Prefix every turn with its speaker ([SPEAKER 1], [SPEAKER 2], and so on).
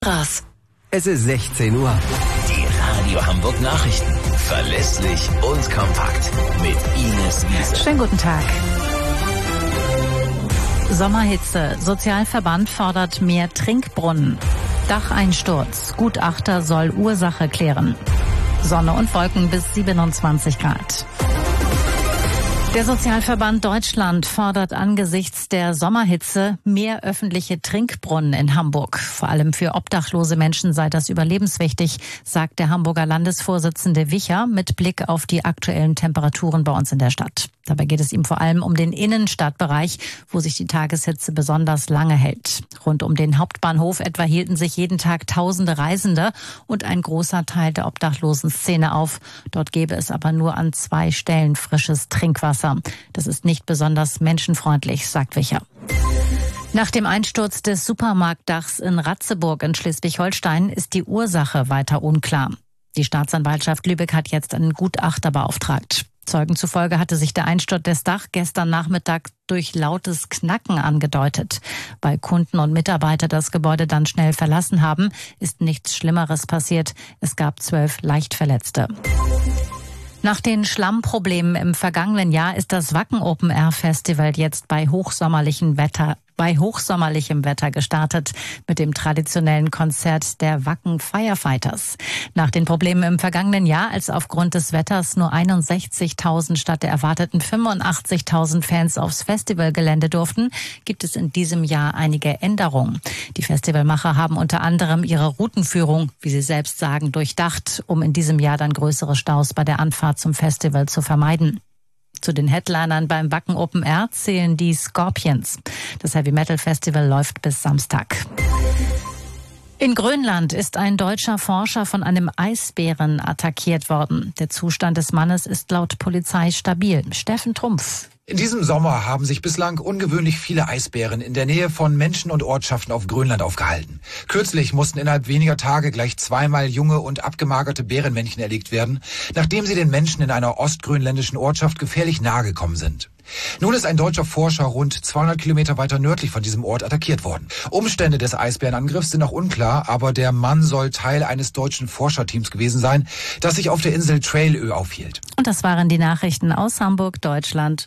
[SPEAKER 1] Raus.
[SPEAKER 2] Es ist 16 Uhr.
[SPEAKER 3] Die Radio Hamburg Nachrichten. Verlässlich und kompakt. Mit Ines Wiese.
[SPEAKER 1] Schönen guten Tag. Sommerhitze. Sozialverband fordert mehr Trinkbrunnen. Dacheinsturz. Gutachter soll Ursache klären. Sonne und Wolken bis 27 Grad. Der Sozialverband Deutschland fordert angesichts der Sommerhitze mehr öffentliche Trinkbrunnen in Hamburg. Vor allem für obdachlose Menschen sei das überlebenswichtig, sagt der Hamburger Landesvorsitzende Wicher mit Blick auf die aktuellen Temperaturen bei uns in der Stadt. Dabei geht es ihm vor allem um den Innenstadtbereich, wo sich die Tageshitze besonders lange hält. Rund um den Hauptbahnhof etwa hielten sich jeden Tag Tausende Reisende und ein großer Teil der Obdachlosenszene auf. Dort gäbe es aber nur an 2 Stellen frisches Trinkwasser. Das ist nicht besonders menschenfreundlich, sagt Wicher. Nach dem Einsturz des Supermarktdachs in Ratzeburg in Schleswig-Holstein ist die Ursache weiter unklar. Die Staatsanwaltschaft Lübeck hat jetzt einen Gutachter beauftragt. Zeugen zufolge hatte sich der Einsturz des Dachs gestern Nachmittag durch lautes Knacken angedeutet. Weil Kunden und Mitarbeiter das Gebäude dann schnell verlassen haben, ist nichts Schlimmeres passiert. Es gab 12 Leichtverletzte. Nach den Schlammproblemen im vergangenen Jahr ist das Wacken Open Air Festival jetzt bei hochsommerlichem Wetter gestartet mit dem traditionellen Konzert der Wacken Firefighters. Nach den Problemen im vergangenen Jahr, als aufgrund des Wetters nur 61.000 statt der erwarteten 85.000 Fans aufs Festivalgelände durften, gibt es in diesem Jahr einige Änderungen. Die Festivalmacher haben unter anderem ihre Routenführung, wie sie selbst sagen, durchdacht, um in diesem Jahr dann größere Staus bei der Anfahrt zum Festival zu vermeiden. Zu den Headlinern beim Wacken Open Air zählen die Scorpions. Das Heavy Metal Festival läuft bis Samstag. In Grönland ist ein deutscher Forscher von einem Eisbären attackiert worden. Der Zustand des Mannes ist laut Polizei stabil. Steffen Trumpf.
[SPEAKER 4] In diesem Sommer haben sich bislang ungewöhnlich viele Eisbären in der Nähe von Menschen und Ortschaften auf Grönland aufgehalten. Kürzlich mussten innerhalb weniger Tage gleich 2-mal junge und abgemagerte Bärenmännchen erlegt werden, nachdem sie den Menschen in einer ostgrönländischen Ortschaft gefährlich nahe gekommen sind. Nun ist ein deutscher Forscher rund 200 Kilometer weiter nördlich von diesem Ort attackiert worden. Umstände des Eisbärenangriffs sind noch unklar, aber der Mann soll Teil eines deutschen Forscherteams gewesen sein, das sich auf der Insel Trailö aufhielt.
[SPEAKER 1] Und das waren die Nachrichten aus Hamburg, Deutschland